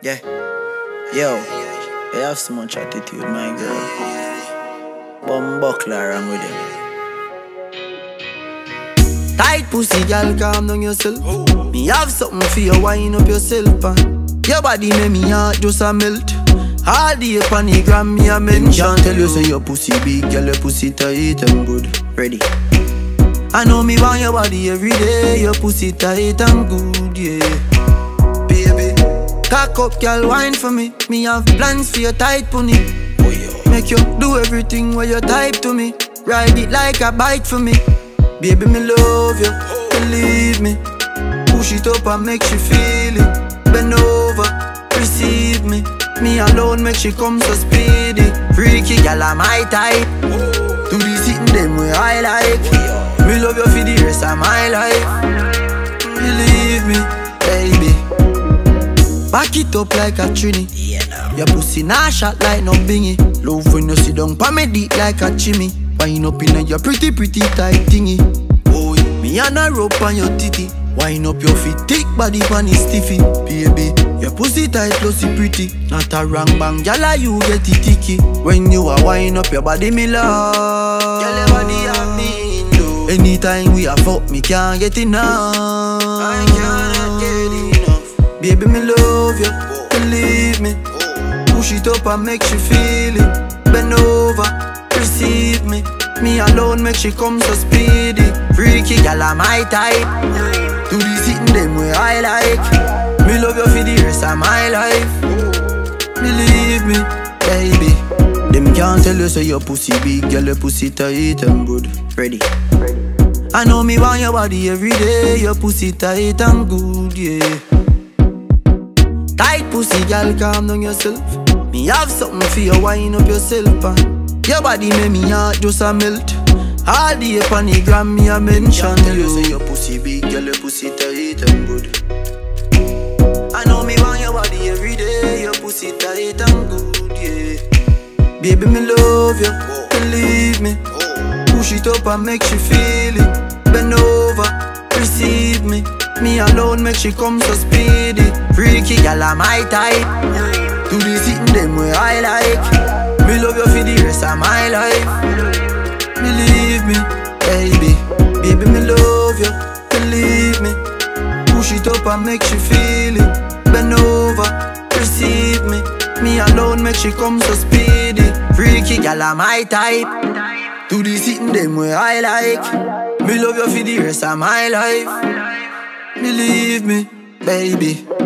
Yeah. Yo, you have so much attitude, my girl. Bumbuckler wrong with you. Tight pussy, girl, calm down yourself. Me have something for you, wind up yourself, your body make me heart just a melt. All the upon the gram, me a mention. Can't tell you say your pussy big, girl, your pussy tight and good. Ready? I know me want your body every day. Your pussy tight and good, yeah. Baby, cock up, girl, wine for me. Me have plans for your tight pony. Make you do everything where you type to me. Ride it like a bike for me. Baby, me love you, believe me. Push it up and make she feel it. Bend over, receive me. Me alone make she come so speedy. Freaky girl, I'm my type. Do the sitting them way I like. Me love you for the rest of my life. Believe me, baby. Back it up like a trini. Your pussy nah shot like no bingy. Love when you sit down pa me deep like a chimney. Wind up in your pretty tight thingy. Oh, me and a rope on your titty. Wind up your feet, thick body pan is stiffy. Baby, your pussy tight, glossy pretty. Not a wrong bang, gyal, you get it ticky. When you a wind up your body, me love. Gyal, your body have me in. Anytime we a fuck, me can't get enough. I cannot get enough. Baby, me love you, believe me. Push it up and make she feel it. Bend over, receive me. Me alone make she come so speedy. Freaky girl, I'm my type. Do the sitting them way I like. Me love you for the rest of my life. Believe me, baby. Them can't tell you say your pussy big, girl, your pussy tight and good. Ready? I know me want your body every day. Your pussy tight and good, yeah. Tight pussy, girl, calm down yourself. Me have something for you, wind up yourself, your body make me heart just a melt. All the upon the gram, me a mention. Tell you say your pussy big, girl, your pussy tight and good. I know me want your body every day. Your pussy tight and good, yeah. Baby, me love you, believe me. Push it up and make she feel it. Bend over, receive me. Me alone make she come so speedy. Freaky girl, I'm my type. Do the sitting them way I like. Me love you for the rest of my life. Believe me, baby. Baby, me love you, believe me. Push it up and make she feel it. Bend over, receive me. Me alone make she come so speedy. Freaky girl, I'm my type. Do the sitting them way I like. Me love you for the rest of my life. Believe me, baby.